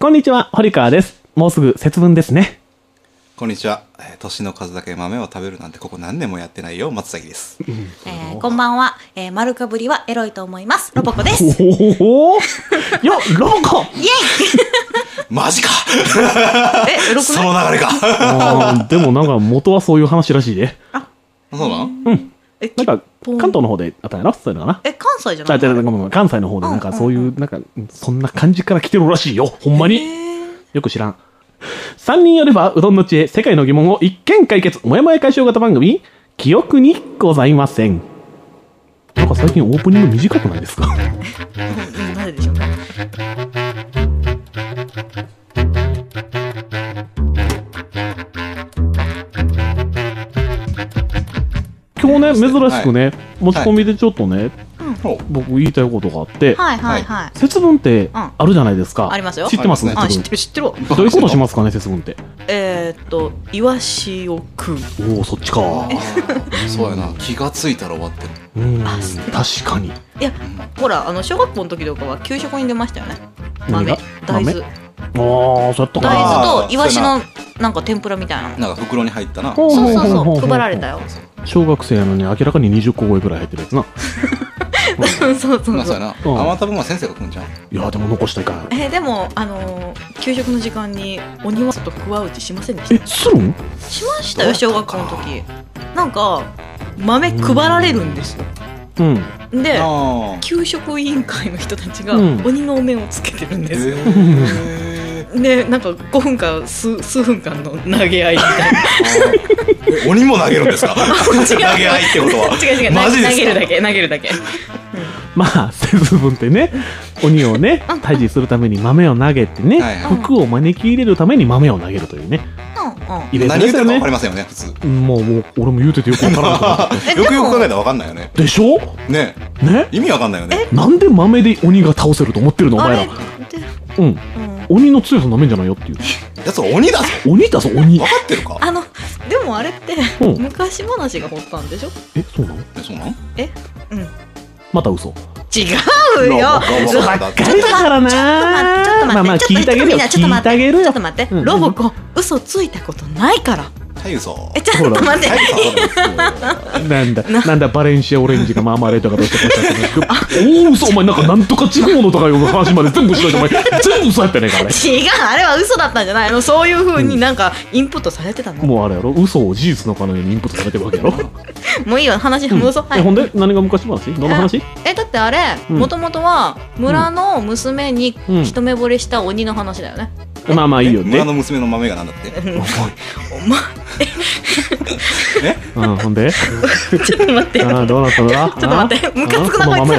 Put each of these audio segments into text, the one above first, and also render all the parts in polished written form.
こんにちは、堀川です。もうすぐ節分ですね。 こんにちは。年の数だけ豆を食べるなんてここ何年もやってないよ、松崎です。 こんばんは、丸かぶりはエロいと思います。ロボコです。 おお、よ、ロボコ。 イエイマジか。 エロくない？ その流れか。 でもなんか元はそういう話らしいで。 あ、そうなん？ うん。なんか関東の方であったんやろ、そういうのかな。 関西じゃない？ 関西の方でなんかそういうなんかそんな感じから来てるらしいよ。ほんまに。よく知らん。3人やればうどんの知恵、世界の疑問を一見解決、もやもや解消型番組、記憶にございません。なんか最近オープニング短くないですか？ なぜでしょうね。 今日ね、珍しくね、持ち込みでちょっとね、僕言いたいことがあって、節分ってあるじゃないですか。 ありますよ。 知ってます？ 知ってる知ってる。 どういうことしますかね、節分って。 イワシを食う。 おお、そっちか。 そうやな、気がついたら終わってる。 確かに。 いや、ほら、小学校の時とかは給食に出ましたよね。豆、大豆。 ああ、そうやったか。 大豆とイワシのなんか天ぷらみたいな。 なんか袋に入ったな。 そう配られたよ。 小学生なのに明らかに20個超えくらい入ってるやつな。 まあそうやな。余った分は先生が食うんじゃん。 いやでも残したいから。 でも給食の時間に鬼は外くわうちしませんでした？ するん？ しましたよ、小学校の時。なんか豆配られるんですよ。で、給食委員会の人たちが鬼のお面をつけてるんですよ。で、なんか5分か数分間の投げ合いみたいな。 鬼も投げるんですか？投げ合いってことは。 違うマジですか？ 投げるだけ。まあ節分ってね、鬼をね退治するために豆を投げてね、福を招き入れるために豆を投げるというね。 何言ってるか分かりませんよね、普通。もう俺も言うててよく分からん。 よくよく考えたら分かんないよね。 でしょ？ね意味分かんないよね。 なんで豆で鬼が倒せると思ってるのお前ら。鬼の強さなめんじゃないよっていう。 やつは鬼だぞ。 鬼だぞ、鬼。 分かってるか？ でもあれって昔話が発端でしょ？ そうなの？ そうなの？ また嘘。 違うよ。 嘘ばっかりだからな。 ちょっと待って。 まあ聞いてあげるよ。 ちょっと待って。ロボコ、嘘ついたことないから。 はい嘘。 ちょっと待って。 なんだバレンシアオレンジがマーマレードがどうして嘘、お前なんとか地方のとかいう話まで全部しといてお前全部嘘やったねから。 違う、あれは嘘だったんじゃないの？そういう風になんかインプットされてたの。 もうあれやろ、嘘を事実のかのようにインプットされてるわけやろ。 もういいよ、話戻そう。 ほんで何が昔話？どんな話？ だってあれもともとは村の娘に一目惚れした鬼の話だよね。 まあいいよね。 村の娘の豆がなんだって。 お前ほんでちょっと待って。 どうなったのだ？ ちょっと待って。ムカつくなこいつ。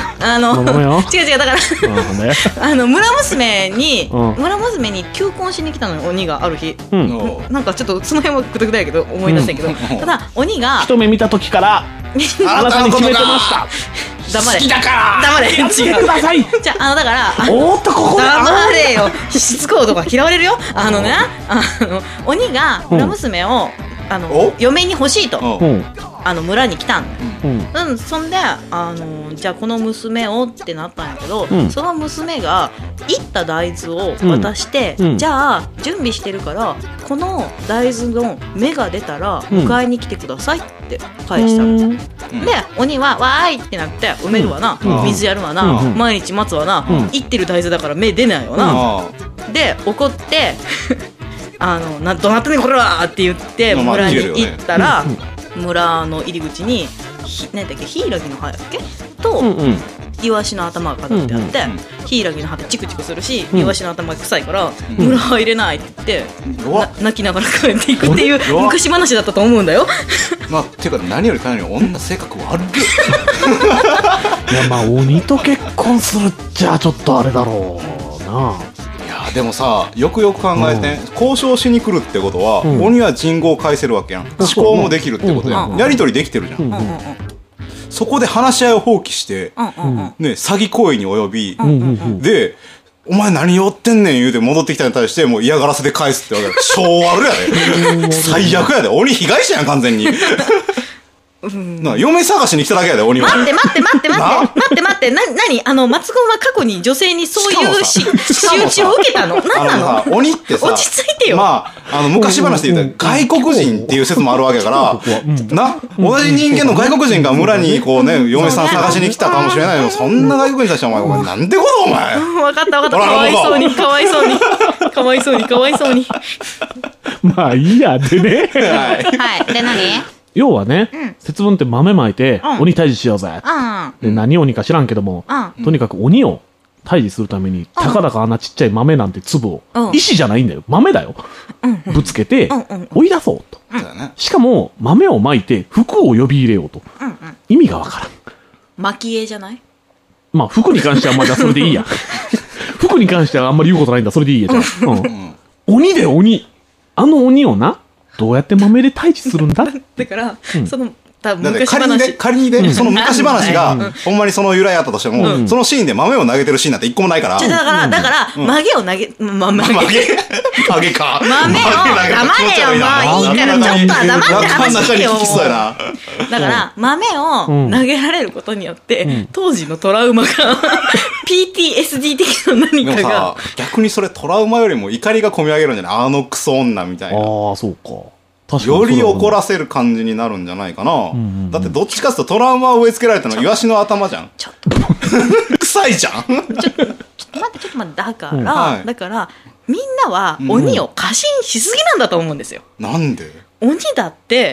違う。村娘に求婚しに来たのよ、鬼がある日。なんかちょっとその辺はグダグダやけど思い出せんけど、ただ鬼が一目見た時からあなたに決めてました。 黙れ。 好きだから黙れ。 やってください。 じゃあだからおっとここ黙れよ。しつこい男が嫌われるよ。鬼が村娘を嫁に欲しいと村に来たんだよ。そんでじゃあこの娘をってなったんやけど、その娘がいった大豆を渡して、じゃあ準備してるからこの大豆の芽が出たら迎えに来てくださいって返したの。で鬼はわーいってなって埋めるわな、水やるわな、毎日待つわな、いってる大豆だから芽出ないわな。で怒ってどなったねこれはって言って村に行ったら、村の入り口に何だっけ、ヒイラギの葉やっけとイワシの頭が飾ってあって、ヒイラギの葉ってチクチクするし、イワシの頭が臭いから村は入れないって言って泣きながら帰っていくっていう昔話だったと思うんだよ。 まあていうか何よりかなり女性格悪い。 いや鬼と結婚するっちゃちょっとあれだろうな。 でもさ、よくよく考えて、交渉しに来るってことは、鬼は人語を返せるわけやん。思考もできるってことやん。やり取りできてるじゃん。そこで話し合いを放棄して、ね、詐欺行為に及び、で、お前何言ってんねん言うて戻ってきたに対してもう嫌がらせで返すってわけ。性悪やで。最悪やで。鬼被害者やん完全に。 嫁探しに来ただけやで、鬼は。 待って、何松君は過去に女性にそういう仕打ちを受けたの？何なの？ 鬼ってさ、 落ち着いてよ。 昔話で言ったら外国人っていう説もあるわけから、同じ人間の外国人が村にこうね、嫁さん探しに来たかもしれないの。そんな外国人たちはお前、なんてことお前。 わかった。かわいそうに。 まあいいや、でね。 はい。で何？ 要はね、節分って豆まいて、鬼退治しようぜ。で、何鬼か知らんけども、とにかく鬼を退治するために、たかだかあんなちっちゃい豆なんて粒を、石じゃないんだよ。豆だよ。ぶつけて、追い出そうと。しかも、豆をまいて、服を呼び入れようと。意味がわからん。 蒔絵じゃない？ まあ、服に関してはまだそれでいいや。服に関してはあんまり言うことないんだ。それでいいや、じゃあ。鬼で鬼。あの鬼をな、どうやって豆で退治するんだ？ だから、その、 仮にね、その昔話が、ほんまにその由来あったとしても、そのシーンで豆を投げてるシーンなんて一個もないから。 だから、豆を投げ、豆か。 豆を、黙れよ、 もういいから、ちょっとは黙って話してよ。だから、豆を投げられることによって、当時のトラウマが、PTSD 的な何かが。でもさ、 逆にそれトラウマよりも怒りが込み上げるんじゃない？あのクソ女みたいな。 ああ、そうか。 より怒らせる感じになるんじゃないかな。だってどっちかっていうとトラウマを植え付けられたのはイワシの頭じゃん。 ちょっと臭いじゃん。 ちょっと待って、だから、みんなは鬼を過信しすぎなんだと思うんですよ。 なんで？ 鬼だって、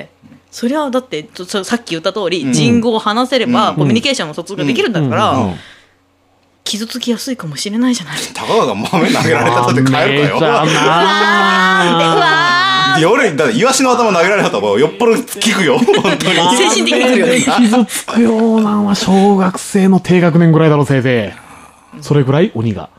そりゃだってさっき言った通り、人語を話せればコミュニケーションの疎通ができるんだから、傷つきやすいかもしれないじゃない。 たかが豆投げられたって帰るかよ。だってイワシの頭投げられた方がよっぽど効くよ。本当に精神的にくるよね。 傷つくようなんは小学生の低学年ぐらいだろ、せいぜい。それぐらい鬼が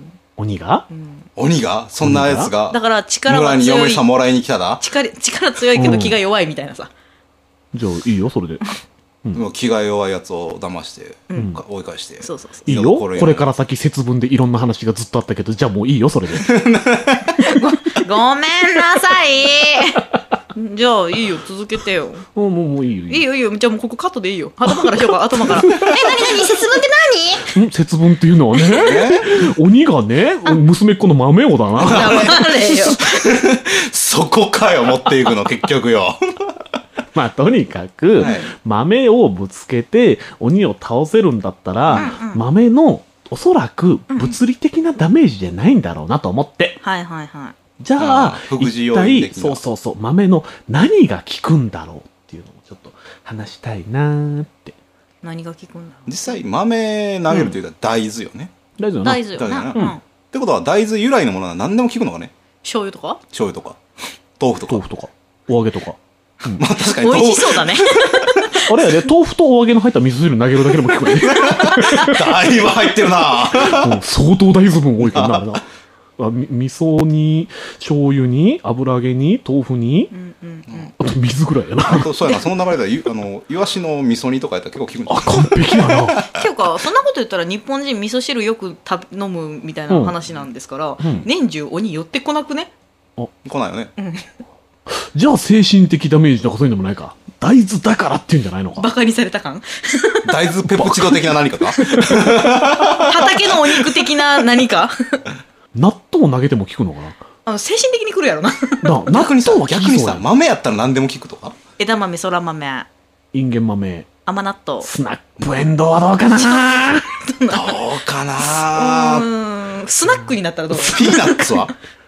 そんなやつがだから力は強い、村に嫁さんもらいに来ただ。 力強いけど気が弱いみたいなさ。 じゃあいいよ、それで。 気が弱いやつを騙して追い返して。 いいよ。これから先節分でいろんな話がずっとあったけど、じゃあもういいよ、それで。 ごめんなさい。じゃあいいよ、続けてよ。 もういいよ。 いいよ。じゃあもうここカットでいいよ。頭からしようか、頭から。何節分って何？ 節分っていうのはね、鬼がね、娘っ子の豆をだな。 黙れよ。 そこかよ、持っていくの、結局よ。 まあとにかく、豆をぶつけて鬼を倒せるんだったら、豆のおそらく物理的なダメージじゃないんだろうなと思って。じゃあ一体そう豆の何が効くんだろうっていうのをちょっと話したいなーって。 何が効くんだろう。 実際豆投げるというか大豆よね。 大豆よね。 ってことは大豆由来のものは何でも効くのかね。 醤油とか豆腐とかお揚げとか。 まあ確かに美味しそうだね。 あれやで、豆腐とお揚げの入った味噌汁投げるだけでも効くね。 だいぶ入ってるな。 相当大豆分多いからな。味噌に醤油に油揚げに豆腐に、あと水ぐらいやな。 そうやな、その流れでイワシの味噌煮とかやったら結構効くんじゃない？ 完璧だな。 結構そんなこと言ったら日本人味噌汁よく飲むみたいな話なんですから、年中鬼寄ってこなくね？ 来ないよね。 じゃあ精神的ダメージとかそういうのもないか。大豆だからっていうんじゃないのか。 バカにされた感？ 大豆ペプチド的な何かか？ 畑のお肉的な何か？ 納豆投げても効くのかな。 精神的にくるやろな。 逆にさ豆やったら何でも効くとか？ 枝豆、そら豆、 インゲン豆、 甘納豆、 スナップエンドウはどうかな。 どうかな。 スナックになったらどう？ ピーナッツは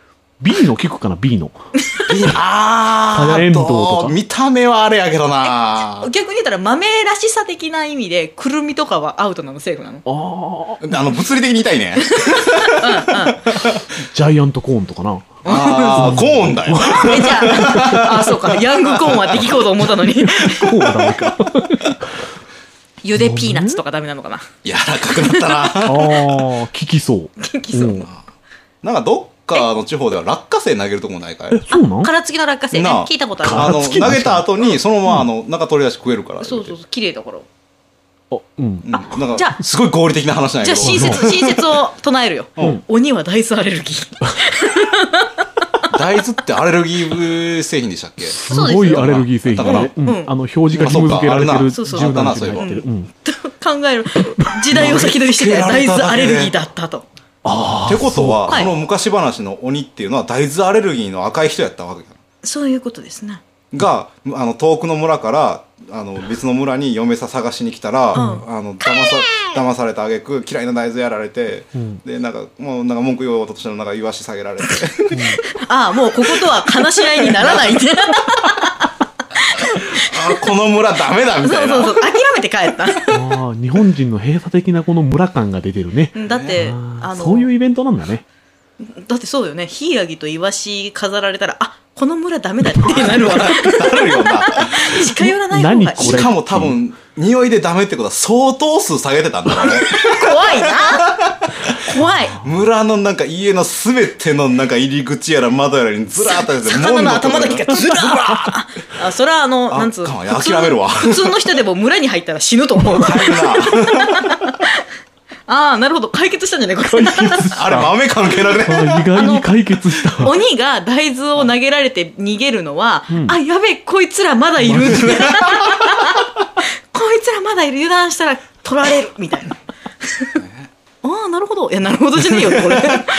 B の効くかな。 B のエンドウとか見た目はあれやけどな。 逆に言ったら豆らしさ的な意味でくるみとかはアウトなの？セーフなの？ 物理的に痛いね。 ジャイアントコーンとかな。 コーンだよ。 じゃあそうか、ヤングコーンはって聞こうと思ったのに。コーンはダメか。 ゆでピーナッツとかダメなのかな。 柔らかくなったな。 効きそう。 なんかどっかの地方では落花生投げるとこないかい？ そうなん？ 殻付きの落花生ね、聞いたことある。 投げた後にそのまま中取り出し食えるから。 そう綺麗だから。 なんかすごい合理的な話なんやけど。 じゃあ親切を唱えるよ。鬼は大豆アレルギー。 大豆ってアレルギー製品でしたっけ？ すごいアレルギー製品だね。表示が義務付けられてる柔軟剤に入ってる。 考える時代を先取りしてて大豆アレルギーだったと。 ってことは、その昔話の鬼っていうのは大豆アレルギーの赤い人やったわけだ。 そういうことですね。 が遠くの村から別の村に嫁さ探しに来たら、騙された挙句嫌いな大豆やられて、でなんか文句言おうとしてのイワシ下げられて、 ああもうこことは話し合いにならないってこの村ダメだみたいな。 そう諦めて帰った。 日本人の閉鎖的なこの村感が出てるね。 だってそういうイベントなんだね。 だってそうよね。ヒイラギとイワシ飾られたらこの村ダメだってなるわ。なるよな。 近寄らない方がいい。 しかも多分匂いでダメってことは相当数下げてたんだろうね。 怖いな。怖い。 村の家のすべての入り口やら窓やらにずらーっと魚の頭だけがずらー。それはなんつう諦めるわ。 普通の人でも村に入ったら死ぬと思う。なるほど。解決したんじゃないこれ。 あれ豆関係なくね。 意外に解決した。 鬼が大豆を投げられて逃げるのは、やべえ、こいつらまだいる。こいつらまだいる。油断したら取られる。みたいな。なるほど。いや、なるほどじゃねえよ、これ。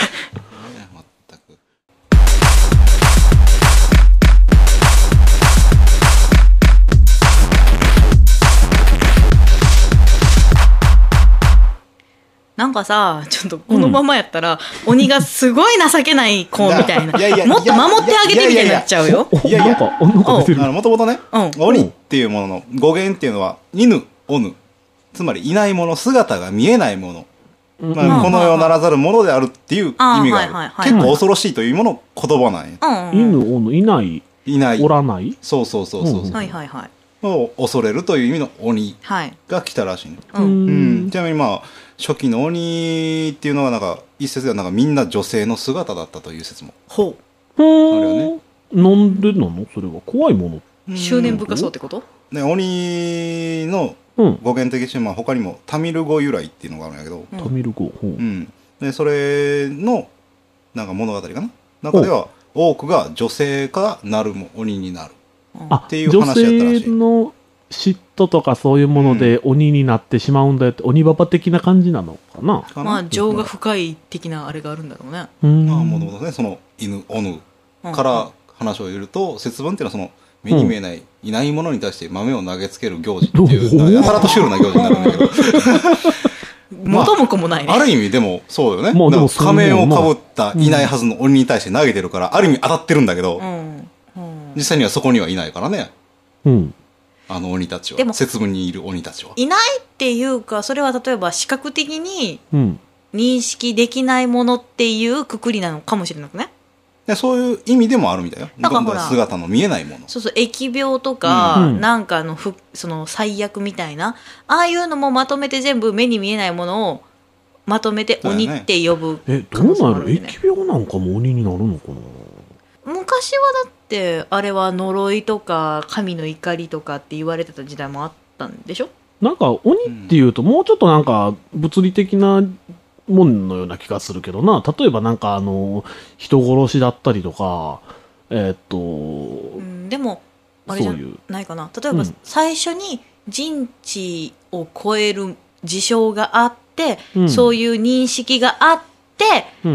なんかさ、ちょっとこのままやったら、鬼がすごい情けない子みたいな。もっと守ってあげてみたいになっちゃうよ。 いやいや、もともとね、鬼っていうものの語源っていうのは、犬、おぬ。つまりいないもの、姿が見えないもの。この世ならざるものであるっていう意味がある。結構恐ろしいという意味の言葉なんや。 犬、おぬ、いない。おらない。 そう。 はいはいはい。 を恐れるという意味の鬼が来たらしい。ちなみに初期の鬼っていうのは一説ではみんな女性の姿だったという説もあるよね。 なんでなのそれは怖いもの。 執念深そうってこと？ 鬼の語源的に他にもタミル語由来っていうのがあるんやけど、 タミル語。 でそれの物語かな中では多くが女性からなる鬼になるっていう話やったらしい。 女性の嫉妬とかそういうもので鬼になってしまうんだよって鬼ババ的な感じなのかな。 情が深い的なあれがあるんだろうね。 もともとねその犬おぬから話を言うと節分っていうのはその目に見えないいないものに対して豆を投げつける行事っていうやたらとシュールな行事になるんだけど元も子もないね。 ある意味でもそうよね。仮面をかぶったいないはずの鬼に対して投げてるからある意味当たってるんだけど実際にはそこにはいないからね。鬼たちは節分にいる鬼たちはいないっていうかそれは例えば視覚的に認識できないものっていうくくりなのかもしれなくね。 そういう意味でもあるみたいよ。だから姿の見えないもの。そう疫病とか、なんかその最悪みたいなああいうのもまとめて全部目に見えないものをまとめて鬼って呼ぶ可能性もある、ね。 どうなる？疫病なんかも鬼になるのかな。 昔はだってあれは呪いとか神の怒りとかって言われてた時代もあったんでしょ。 なんか鬼っていうともうちょっとなんか物理的なもんのような気がするけどな。例えばなんか人殺しだったりとかでもあれじゃないかな。例えば最初に人知を超える事象があって、そういう認識があって、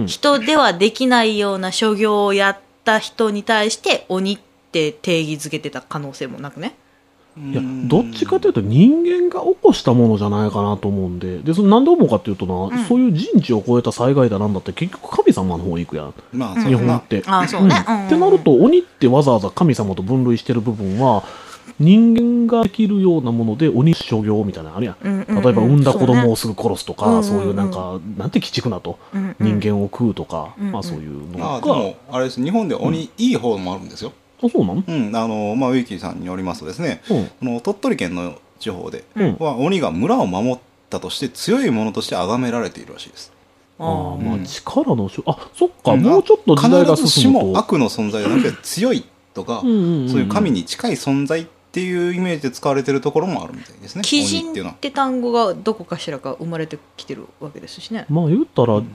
人ではできないような所業をやった人に対して鬼って定義づけてた可能性もなくね。 いやどっちかというと人間が起こしたものじゃないかなと思うんで、それなんで思うかっていうとな、そういう人知を超えた災害だなんだって結局神様の方に行くやん、日本って。ってなると鬼ってわざわざ神様と分類してる部分は人間ができるようなもので鬼所業みたいなのあるやん。例えば産んだ子供をすぐ殺すとか、そういうなんかなんて鬼畜なと人間を食うとか、そういうのが。 でもあれです日本で鬼いい方もあるんですよ。 そうなの？ ウィキさんによりますとですね、鳥取県の地方では鬼が村を守ったとして強いものとして崇められているらしいです。 力のそっか、もうちょっと時代が進むと必ずしも悪の存在じゃなくて強いとかそういう神に近い存在っていうイメージで使われているところもあるみたいですね。 鬼人って単語がどこかしらか生まれてきてるわけですしね。 言ったら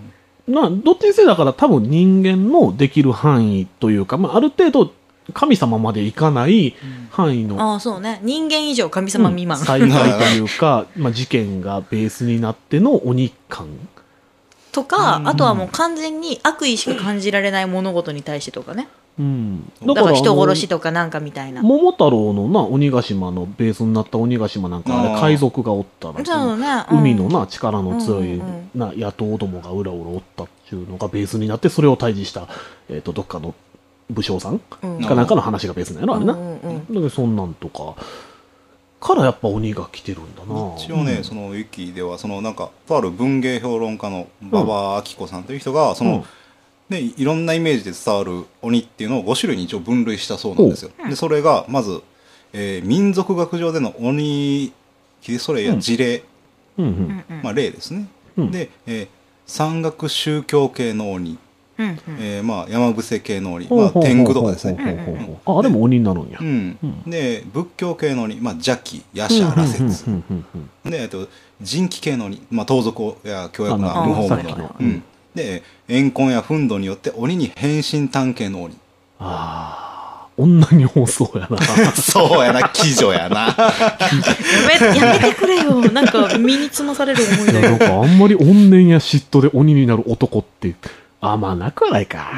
どっちにせよだから多分人間のできる範囲というか、ある程度神様までいかない範囲の、 ああそうね、人間以上神様未満、 災害というか事件がベースになっての鬼感とか、あとはもう完全に悪意しか感じられない物事に対してとかね、だから人殺しとかなんかみたいな。 桃太郎の鬼ヶ島のベースになった鬼ヶ島なんかあれ海賊がおったら、 そうね、 海の力の強い野党どもがうらうらおったっていうのがベースになって、それを対峙した、どっかの武将さんかなんかの話がベースなんやろあれな。だけどそんなんとかからやっぱ鬼が来てるんだな。 一応ね、そのウィキではなんかとある文芸評論家の馬場明子さんという人がね、いろんなイメージで伝わる鬼っていうのを5種類に一応分類したそうなんですよ。でそれがまず、民族学上での鬼キリスト霊や事霊、霊ですね。で、山岳宗教系の鬼、山伏せ系の鬼、天狗とかですね。 あれも鬼になるんや。 で仏教系の鬼、邪気夜叉羅刹で、人気系の鬼、盗賊や凶悪な無法者、で怨恨や憤怒によって鬼に変身探系の鬼。 女に多そうやな。 そうやな、鬼女やな。 やめてくれよ、なんか身につまされる思いだよ。 なんかあんまり怨念や嫉妬で鬼になる男ってなくはないか。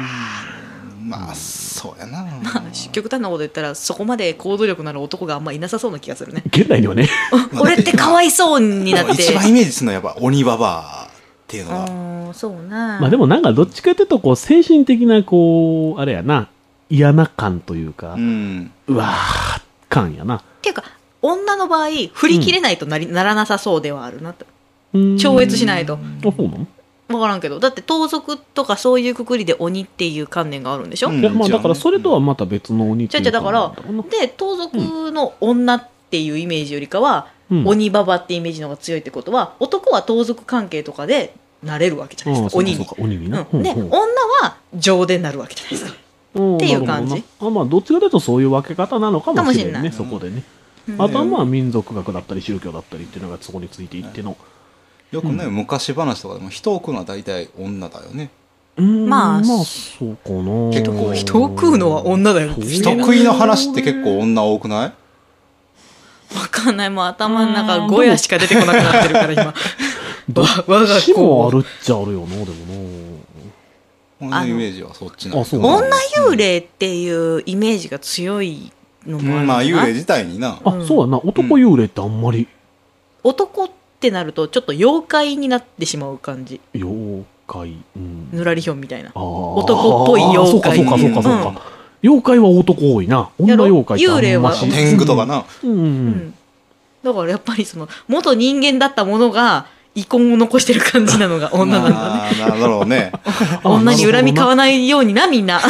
そうやな。 極端なこと言ったらそこまで行動力のある男があんまいなさそうな気がするね。 現代にはね。 俺ってかわいそうになって。 一番イメージするのはやっぱ鬼ババアっていうのが。 そうね。 でもなんかどっちかというと精神的なあれやな、嫌な感というか、うわー感やな。 っていうか女の場合振り切れないとならなさそうではあるなと。超越しないと。 そうなの？ 分からんけど、だって盗賊とかそういうくくりで鬼っていう観念があるんでしょ。 いやだからそれとはまた別の鬼っていうだからで盗賊の女っていうイメージよりかは、鬼ババってイメージの方が強いってことは、男は盗賊関係とかでなれるわけじゃないですか、鬼に。で女は情でなるわけじゃないですかっていう感じ。 どっちかというとそういう分け方なのかもしれないね、そこでね。あとは民族学だったり宗教だったりっていうのがそこについていっての。 よくね、昔話とかでも人を食うのは大体女だよね。 そうかな。 結構人を食うのは女だよ。 人食いの話って結構女多くない？ 分かんない、もう頭の中ゴヤしか出てこなくなってるから今。 我が子もあるっちゃあるよな、でもな。 俺のイメージはそっちなんですよ。女幽霊っていうイメージが強いのもある。 幽霊自体にな。 そうやな、男幽霊ってあんまり。 男ってなるとちょっと妖怪になってしまう感じ。 妖怪、 ぬらりひょんみたいな男っぽい妖怪。 そうか。妖怪は男多いな。女妖怪ってあんまし。 幽霊は天狗とかな。 だからやっぱり元人間だったものが遺恨を残してる感じなのが女なんだね。 なるほどね。 女に恨み買わないようにな、みんな。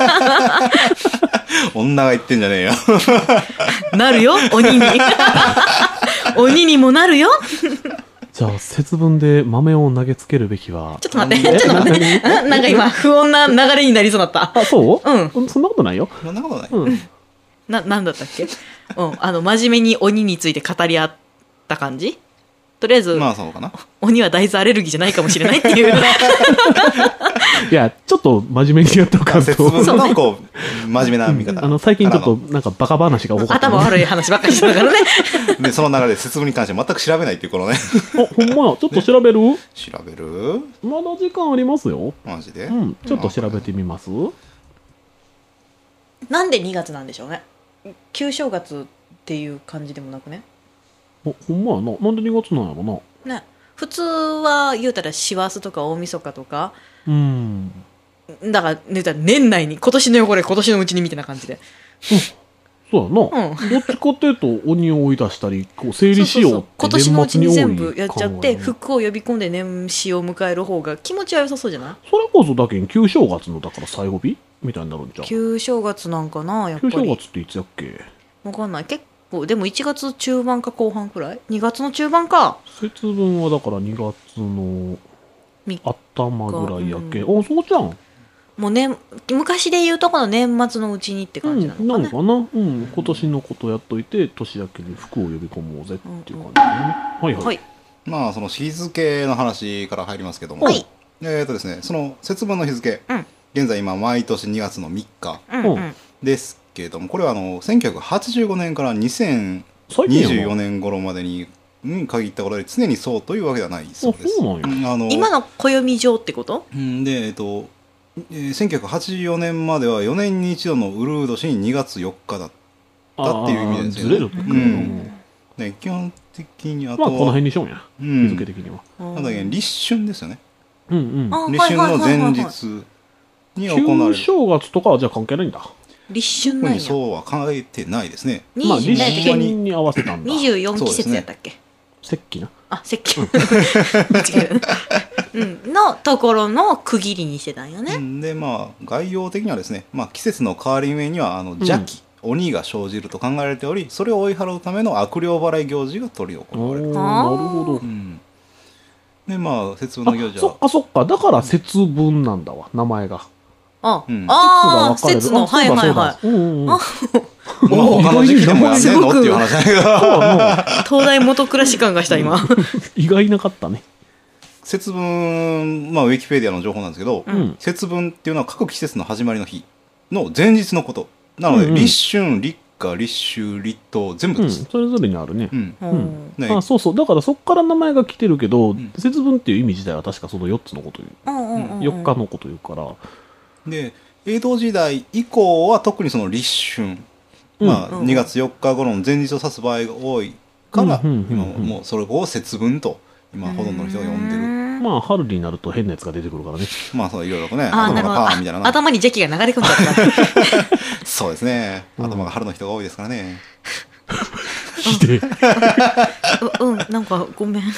女が言ってんじゃねえよ。 なるよ、鬼に。鬼にもなるよ。 じゃあ節分で豆を投げつけるべきは。 ちょっと待って。なんか今不穏な流れになりそうだった。 そう？そんなことないよ。 そんなことない。 なんだったっけ？真面目に鬼について語り合った感じ？とりあえず、 そうかな。 鬼は大豆アレルギーじゃないかもしれないっていう。 いや、ちょっと真面目にやったか節分の真面目な見方。 最近ちょっとなんかバカ話が多かった。 頭悪い話ばっかりしてたからね。 で、その流れで節分に関して全く調べないっていうこのね。 ほんまや、ちょっと調べる？ 調べる？ まだ時間ありますよ。 マジで？ ちょっと調べてみます？ なんで2月なんでしょうね。旧正月っていう感じでもなくね。 ほんまやな。なんで2月なんやろな。 ね、普通は言うたら師走とか大晦日とか、だから言うたら年内に今年の汚れ今年のうちにみたいな感じで、 そうやな、どっちかっていうと鬼を追い出したり整理しようって今年のうちに全部やっちゃって福を呼び込んで年始を迎える方が気持ちは良さそうじゃない？ それこそだけに旧正月のだから最後日みたいになるんじゃん。 旧正月なんかな、やっぱり。 旧正月っていつやっけ？ 分かんない。結構でも1月中盤か後半くらい、2月の中盤か。 節分はだから2月の頭ぐらいやっけ。そうじゃん。 もうね、昔で言うとこの年末のうちにって感じなのかな。 なのかな。今年のことやっといて年明けに福を呼び込もうぜっていう感じだね。はいはい。 その日付の話から入りますけども、 ですね、その節分の日付、 うん現在今毎年2月の3日うんうんですけれども、これは1985年から2024年頃までに限ったことで常にそうというわけではないそうです。 そうなんや。 今の暦上ってこと？ で1984年までは4年に一度のウルー年に2月4日だったっていう意味ですよね。 ずれるってことね、基本的にあとまあこの辺にしようんや、 うん日付的には。 なんだっけ、立春ですよね。 うんうん。 あ立春の前はいはいはいはい日に行われ旧る。 正月とかはじゃあ関係ないんだ。 立春なんや。 そうは考えてないですね。 まあ立何やったっけ春に合わせたんだ。 24季節やったっけ？ 節気な。 あ、節気。間違えた。のところの区切りにしてたんよね。 でまあ概要的にはですね、まあ、季節の変わり目には邪気、鬼が生じると考えられており、それを追い払うための悪霊払い行事が執り行われる。 なるほど。 でまあ節分の行事はそっかそっか、だから節分なんだわ、名前が。 あ、 うんああ、 節が分かれる。 節の、はいはいはうんうんうん。 まあ他の時期でもやんねんのっていう話だけどい。東大元暮らし感がした今。 意外なかったね。 節分、まあウィキペディアの情報なんですけど、 ん節分っていうのは各季節の始まりの日の前日のことなので、 うんうん立春、立夏、立秋、立冬全部うん、 です。 それぞれにあるね。 うんうんねあ、そうそう。だからそっから名前が来てるけど、節分っていう意味自体は確かその4つのこと言う。 うんうんうん。 4日のこと言うから。 で江戸時代以降は特にその立春、まあ、2月4日頃の前日を指す場合が多いから、 うんうんうんうん今もうそれを節分と今ほとんどの人が呼んでる。 まあ、春になると変なやつが出てくるからね。 まあそういろいろとね、 あー、な頭がるほど。 パーンみたいなな。 頭に邪気が流れ込んじゃった。 そうですね、頭が春の人が多いですからね。 ひでえ。 なんかごめん。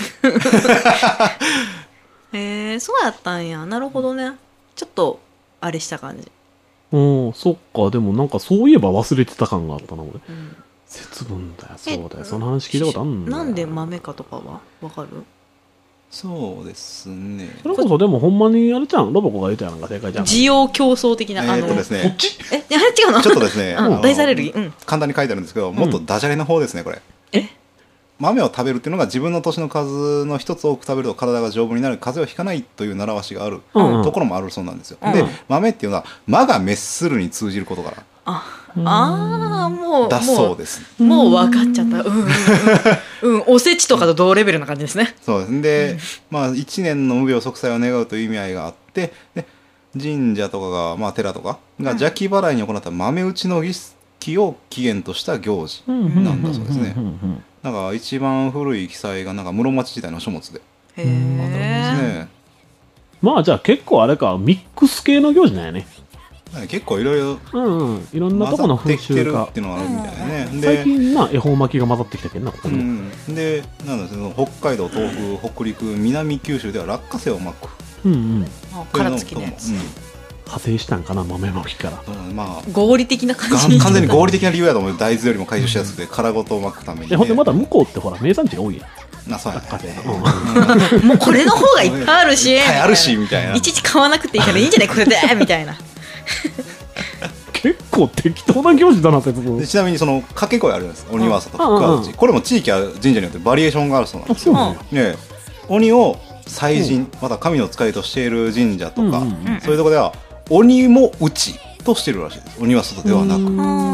そうやったんや。なるほどね。ちょっとあれした感じ。 うん、そっか。でもなんかそういえば忘れてた感があったな、俺。節分だよ、そうだよ。その話聞いたことあるんだよ。 なんで豆かとかはわかる？ そうですね。 それこそでもほんまにあれじゃん、ロボコが言うたやんが正解じゃん。 需要競争的な、 ですね、 こっちあれ違うの？ ちょっとですね、 大豆アレルギー。 簡単に書いてあるんですけど、もっとダジャレの方ですね、これ。豆を食べるっていうのが自分の年の数の一つ多く食べると体が丈夫になる、風邪をひかないという習わしがあるところもあるそうなんですよ。で、豆っていうのは魔が滅するに通じることからもうだそうです。 もう分かっちゃった。おせちとかと同レベルな感じですね。 そうです。で、まあ一年の無病息災を願うという意味合いがあって、で神社とかが、まあ寺とかが邪気払いに行った豆打ちの儀式を起源とした行事なんだそうですね。なんか一番古い記載がなんか室町時代の書物でへあったんですえ。 ね。 まあじゃあ結構あれか、ミックス系の行事なんやね。 結構いろいろうんうん。いろんなとこの風混ざってきて習がるっていうのがあるみたいなね。 最で、 近な恵方巻きが混ざってきたけどな、ここに。 でなんですけど、北海道、東北、北陸、南九州では落花生をまくうんうん。 殻付きのやつ。 派生したんかな、豆巻きから。 まあ合理的な感じ。 完全に合理的な理由やと思う。大豆よりも回収しやすくて殻ごと巻くために、ね。 ほんでまた向こうってほら名産地が多いやん。 そうやね。 もうこれの方がいっぱいあるし。 あるしみたいな。 いちいち買わなくていいからいいんじゃないこれでみたいな。 結構適当な行事だな、節分。 ちなみにその掛け声あるんです。鬼わさと福は内。これも地域や神社によってバリエーションがあるそうなんですよ。ね、鬼を祭神、また神の使いとしている神社とか、そういうところでは鬼も内としてるらしいです。鬼は外ではなく。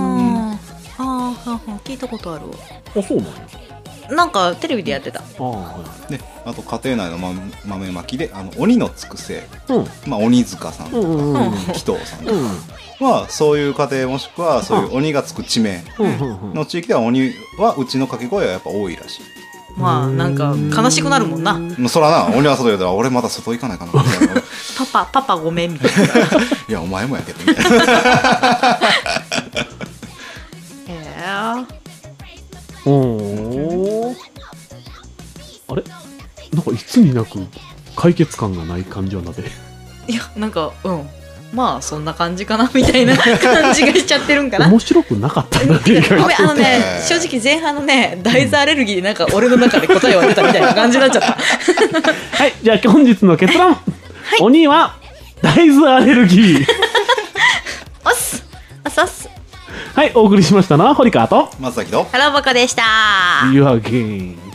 聞いたことあるわ。 あ、そうなんや。 なんかテレビでやってた。 で、あと家庭内の豆まきで鬼のつくせ、まあ鬼塚さんとか紀藤さんとかはそういう家庭もしくはそういう鬼がつく地名の地域では鬼はうちの掛け声はやっぱ多いらしい。 まあなんか悲しくなるもんな。 そらな、鬼は外でたら俺また外行かないかなみたいな。 パパごめんみたいな。 いやお前もやけどみたいな。 あれなんかいつになく解決感がない感じはなぜ。 いやなんかまあそんな感じかなみたいな感じがしちゃってるんかな。 面白くなかったんだね。 ごめん正直前半のね大豆アレルギーでなんか俺の中で答えは出たみたいな感じになっちゃった。 はい、じゃあ本日の結論、鬼は大豆アレルギー。 おっすはい、お送りしましたのは堀川と松崎と原バカでした。 You are game